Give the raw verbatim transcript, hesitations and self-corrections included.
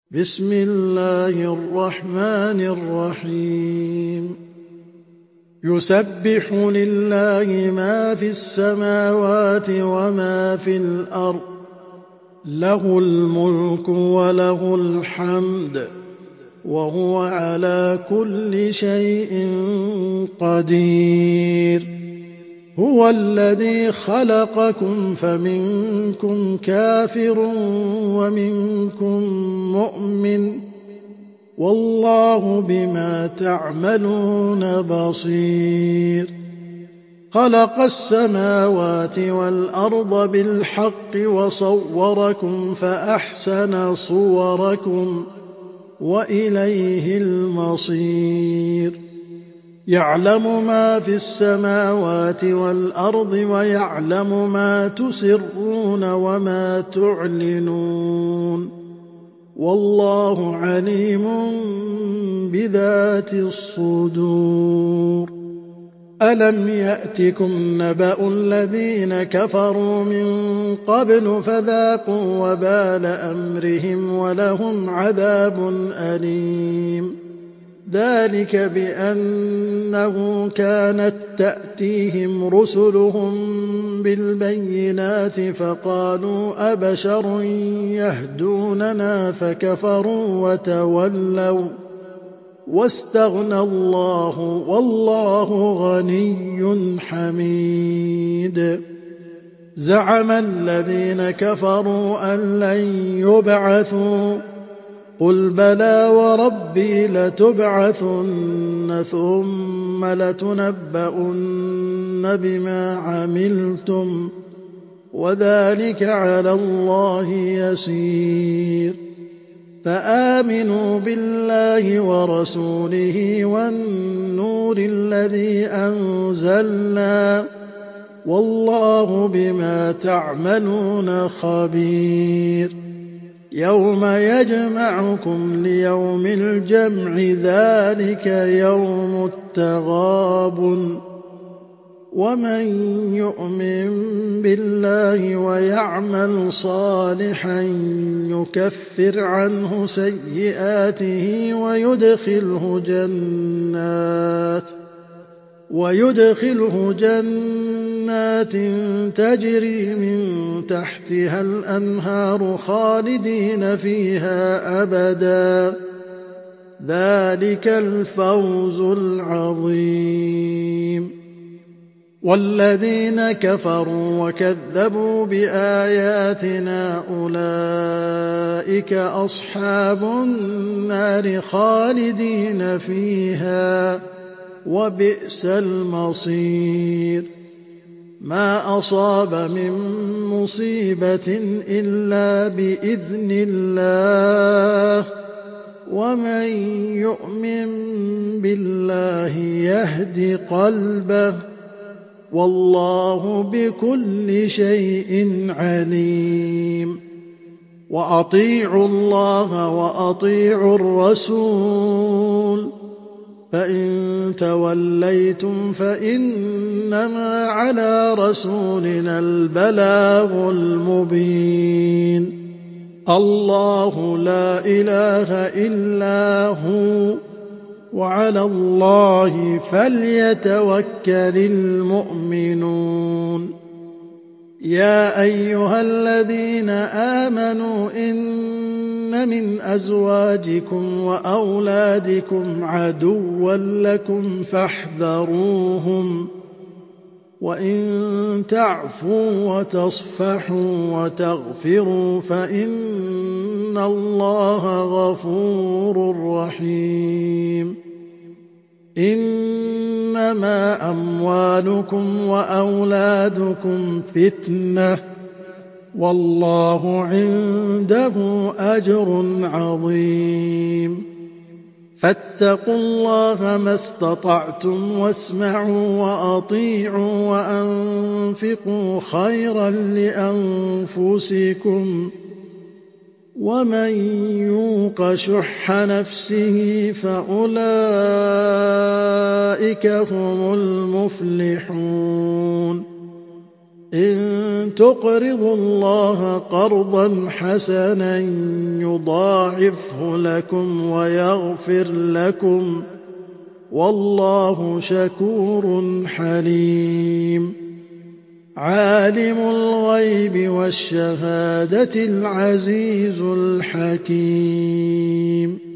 بسم الله الرحمن الرحيم يسبح لله ما في السماوات وما في الأرض له الملك وله الحمد وهو على كل شيء قدير هو الذي خلقكم فمنكم كافر ومنكم مؤمن والله بما تعملون بصير خلق السماوات والأرض بالحق وصوركم فأحسن صوركم وإليه المصير يعلم ما في السماوات والأرض ويعلم ما تسرون وما تعلنون والله عليم بذات الصدور ألم يأتكم نبأ الذين كفروا من قبل فذاقوا وبال أمرهم ولهم عذاب أليم ذلك بأنه كانت تأتيهم رسلهم بالبينات فقالوا أبشر يهدوننا فكفروا وتولوا واستغنى الله والله غني حميد زعم الذين كفروا أن لن يبعثوا قل بلى وربي لتبعثن ثم لتنبؤن بما عملتم وذلك على الله يسير فآمنوا بالله ورسوله والنور الذي أنزلنا والله بما تعملون خبير يوم يجمعكم ليوم الجمع ذلك يوم التغابن ومن يؤمن بالله ويعمل صالحا يكفر عنه سيئاته ويدخله جنات ويدخله جنات تجري من تحتها الأنهار خالدين فيها أبدا ذلك الفوز العظيم والذين كفروا وكذبوا بآياتنا أولئك أصحاب النار خالدين فيها وبئس المصير ما أصاب من مصيبة إلا بإذن الله ومن يؤمن بالله يهد قلبه والله بكل شيء عليم وأطيعوا الله وأطيعوا الرسول فإن توليتم فإنما على رسولنا البلاغ المبين الله لا إله إلا هو وعلى الله فليتوكل المؤمنون يا أيها الذين آمنوا إن من أزواجكم وأولادكم عدوا لكم فاحذروهم وإن تعفوا وتصفحوا وتغفروا فإن الله غفور رحيم إنما أموالكم وأولادكم فتنة والله عنده أجر عظيم فاتقوا الله ما استطعتم واسمعوا وأطيعوا وأنفقوا خيرا لأنفسكم ومن يوق شح نفسه فأولئك هم المفلحون إِن تُقْرِضُوا اللَّهَ قَرْضًا حَسَنًا يُضَاعِفْهُ لَكُمْ وَيَغْفِرْ لَكُمْ ۚ وَاللَّهُ شَكُورٌ حَلِيمٌ عَالِمُ الْغَيْبِ وَالشَّهَادَةِ الْعَزِيزُ الْحَكِيمُ